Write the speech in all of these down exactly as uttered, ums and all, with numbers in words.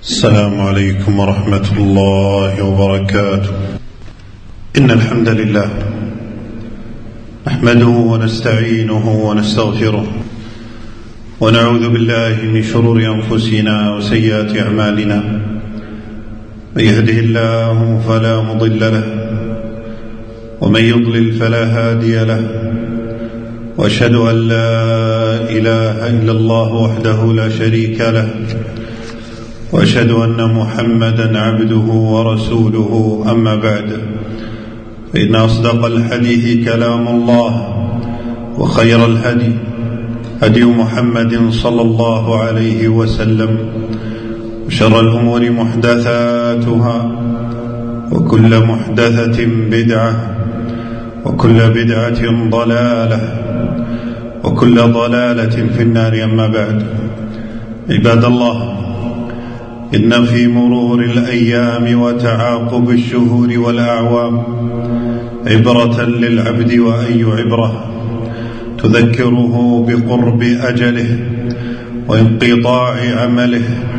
السلام عليكم ورحمة الله وبركاته. إن الحمد لله نحمده ونستعينه ونستغفره ونعوذ بالله من شرور أنفسنا وسيئات أعمالنا. من يهده الله فلا مضل له ومن يضلل فلا هادي له، وأشهد أن لا إله إلا الله وحده لا شريك له، وأشهد أن محمدا عبده ورسوله. أما بعد، فإن أصدق الحديث كلام الله، وخير الهدي هدي محمد صلى الله عليه وسلم، وشر الأمور محدثاتها، وكل محدثة بدعة، وكل بدعة ضلالة، وكل ضلالة في النار. أما بعد، عباد الله، إن في مرور الأيام وتعاقب الشهور والأعوام عبرة للعبد، وأي عبرة تذكره بقرب أجله وانقطاع عمله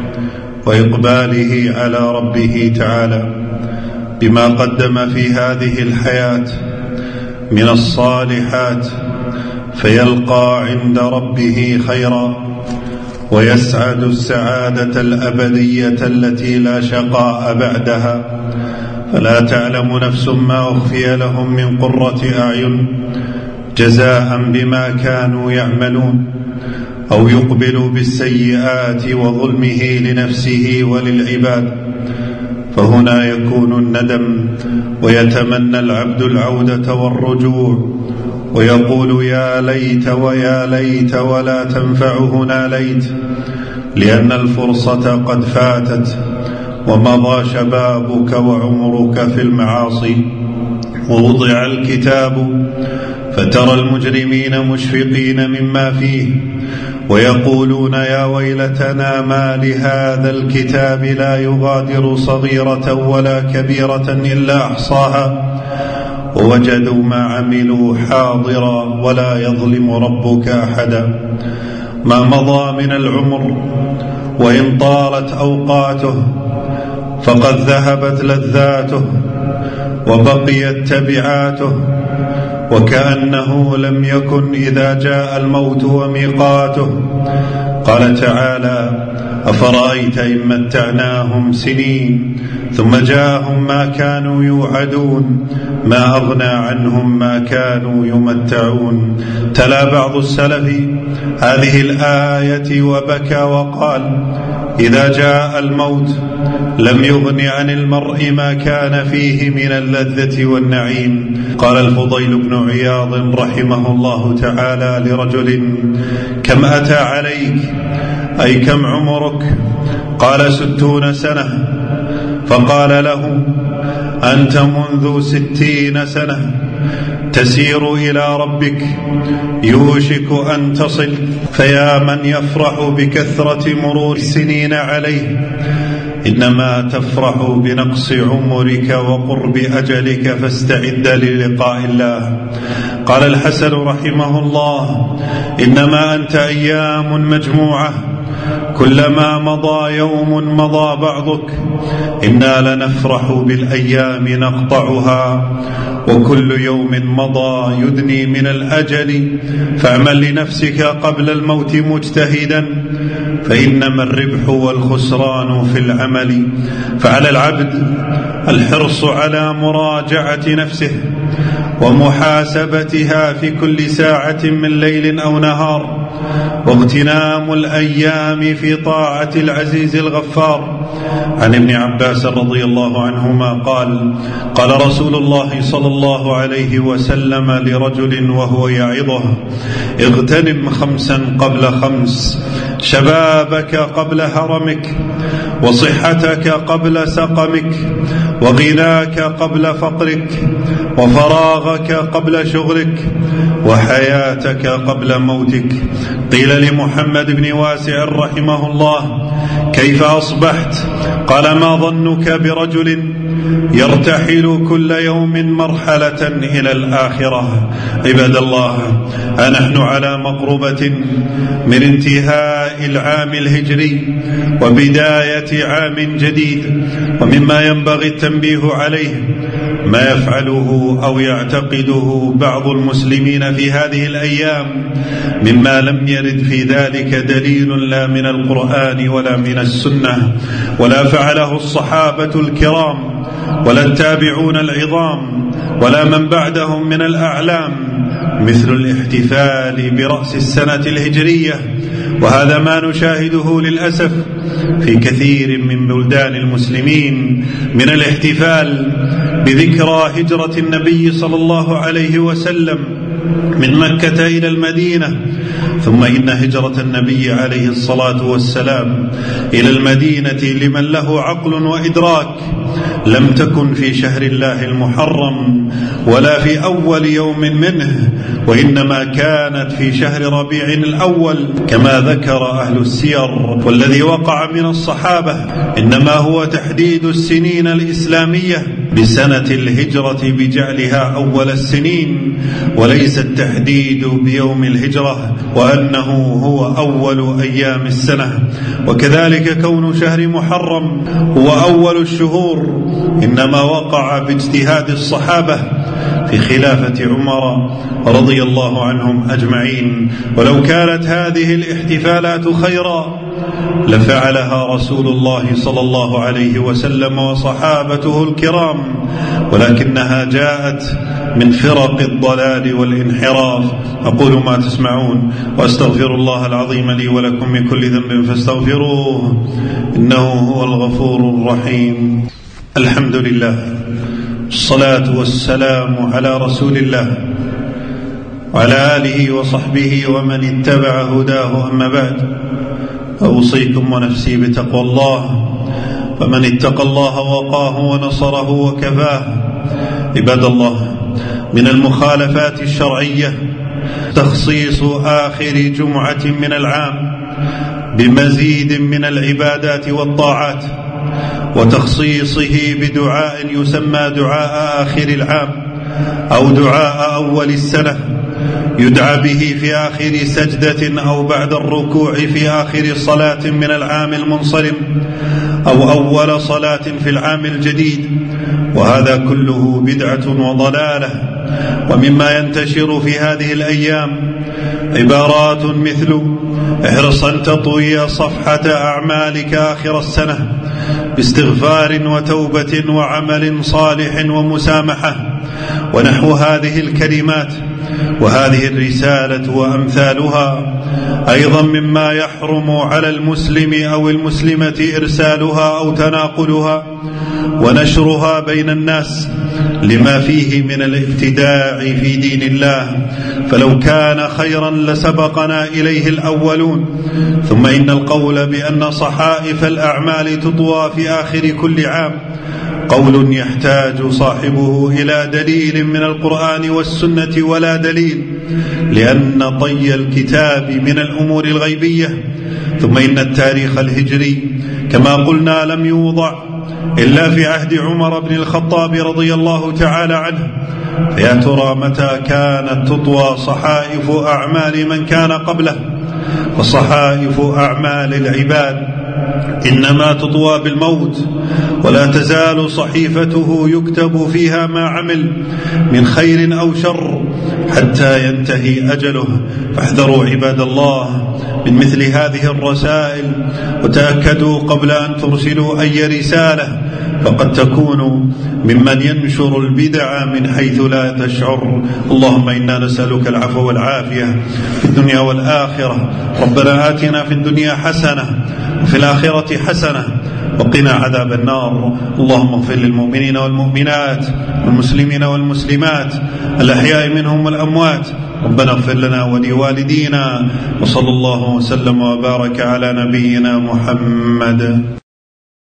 وإقباله على ربه تعالى بما قدم في هذه الحياة من الصالحات، فيلقى عند ربه خيرا ويسعد السعادة الأبدية التي لا شقاء بعدها. فلا تعلم نفس ما أخفي لهم من قرة أعين جزاء بما كانوا يعملون، أو يقبل بالسيئات وظلمه لنفسه وللعباد. فهنا يكون الندم، ويتمنى العبد العودة والرجوع، ويقول يا ليت ويا ليت، ولا تنفعه ناليت، لأن الفرصة قد فاتت، ومضى شبابك وعمرك في المعاصي. ووضع الكتاب فترى المجرمين مشفقين مما فيه، ويقولون يا ويلتنا ما لهذا الكتاب لا يغادر صغيرة ولا كبيرة إلا أحصاها، ووجدوا ما عملوا حاضرا ولا يظلم ربك أحدا. ما مضى من العمر وإن طالت أوقاته فقد ذهبت لذاته وبقيت تبعاته، وكأنه لم يكن إذا جاء الموت وميقاته. قال تعالى: أفرأيت إن متعناهم سنين ثم جاءهم ما كانوا يوعدون ما أغنى عنهم ما كانوا يمتعون. تلا بعض السلف هذه الآية وبكى وقال: إذا جاء الموت لم يغن عن المرء ما كان فيه من اللذة والنعيم. قال الفضيل بن عياض رحمه الله تعالى لرجل: كم أتى عليك، أي كم عمرك؟ قال: ستون سنة. فقال له: أنت منذ ستين سنة تسير إلى ربك، يوشك أن تصل. فيا من يفرح بكثرة مرور السنين عليه، إنما تفرح بنقص عمرك وقرب أجلك، فاستعد للقاء الله. قال الحسن رحمه الله: إنما أنت أيام مجموعة، كلما مضى يوم مضى بعضك. إنا لنفرح بالأيام نقطعها، وكل يوم مضى يدني من الأجل. فاعمل لنفسك قبل الموت مجتهدا، فإنما الربح والخسران في العمل. فعلى العبد الحرص على مراجعة نفسه ومحاسبتها في كل ساعة من ليل أو نهار، واغتنام الأيام في طاعة العزيز الغفار. عن ابن عباس رضي الله عنهما قال: قال رسول الله صلى الله عليه وسلم لرجل وهو يعظه: اغتنم خمسا قبل خمس، شبابك قبل هرمك، وصحتك قبل سقمك، وغناك قبل فقرك، وفراغك قبل شغلك، وحياتك قبل موتك. قيل لمحمد بن واسع رحمه الله: كيف أصبحت؟ قال ما ظنك برجل يرتحل كل يوم مرحلة إلى الآخرة. عباد الله، أنحن على مقربة من انتهاء العام الهجري وبداية عام جديد، ومما ينبغي التنبيه عليه ما يفعله أو يعتقده بعض المسلمين في هذه الأيام مما لم يرد في ذلك دليل لا من القرآن ولا من السنة ولا فعله الصحابة الكرام ولا التابعون العظام ولا من بعدهم من الأعلام، مثل الاحتفال برأس السنة الهجرية. وهذا ما نشاهده للأسف في كثير من بلدان المسلمين من الاحتفال بذكرى هجرة النبي صلى الله عليه وسلم من مكة إلى المدينة. ثم إن هجرة النبي عليه الصلاة والسلام إلى المدينة لمن له عقل وإدراك لم تكن في شهر الله المحرم ولا في أول يوم منه، وإنما كانت في شهر ربيع الأول كما ذكر أهل السير. والذي وقع من الصحابة إنما هو تحديد السنين الإسلامية بسنة الهجرة بجعلها أول السنين، وليس التحديد بيوم الهجرة وأنه هو أول أيام السنة. وكذلك كون شهر محرم هو أول الشهور إنما وقع باجتهاد الصحابة في خلافة عمر رضي الله عنهم أجمعين. ولو كانت هذه الاحتفالات خيرا لفعلها رسول الله صلى الله عليه وسلم وصحابته الكرام، ولكنها جاءت من فرق الضلال والانحراف. أقول ما تسمعون وأستغفر الله العظيم لي ولكم من كل ذنب فاستغفروه إنه هو الغفور الرحيم. الحمد لله، الصلاة والسلام على رسول الله وعلى آله وصحبه ومن اتبع هداه، أما بعد، أوصيكم ونفسي بتقوى الله، فمن اتقى الله وقاه ونصره وكفاه. عباد الله، من المخالفات الشرعية تخصيص آخر جمعة من العام بمزيد من العبادات والطاعات، وتخصيصه بدعاء يسمى دعاء آخر العام أو دعاء أول السنة، يدعى به في آخر سجدة أو بعد الركوع في آخر صلاة من العام المنصرم أو أول صلاة في العام الجديد. وهذا كله بدعة وضلالة. ومما ينتشر في هذه الأيام عبارات مثل احرص أن تطوي صفحة أعمالك آخر السنة باستغفار وتوبة وعمل صالح ومسامحة، ونحو هذه الكلمات. وهذه الرسالة وأمثالها أيضا مما يحرم على المسلم أو المسلمة إرسالها أو تناقلها ونشرها بين الناس لما فيه من الابتداع في دين الله، فلو كان خيرا لسبقنا إليه الأولون. ثم إن القول بأن صحائف الأعمال تطوى في آخر كل عام قول يحتاج صاحبه إلى دليل من القرآن والسنة ولا دليل، لأن طي الكتاب من الأمور الغيبية. ثم إن التاريخ الهجري كما قلنا لم يوضع إلا في عهد عمر بن الخطاب رضي الله تعالى عنه، فيا ترى متى كانت تطوى صحائف أعمال من كان قبله؟ وصحائف أعمال العباد إنما تطوى بالموت، ولا تزال صحيفته يكتب فيها ما عمل من خير أو شر حتى ينتهي أجله. فاحذروا عباد الله من مثل هذه الرسائل، وتأكدوا قبل أن ترسلوا أي رسالة، فقد تكون ممن ينشر البدع من حيث لا تشعر. اللهم إنا نسألك العفو والعافية في الدنيا والآخرة. ربنا آتنا في الدنيا حسنة وفي الآخرة حسنة وقنا عذاب النار. اللهم اغفر للمؤمنين والمؤمنات والمسلمين والمسلمات الأحياء منهم والأموات. ربنا اغفر لنا ولوالدينا، وصلى الله وسلم وبارك على نبينا محمد.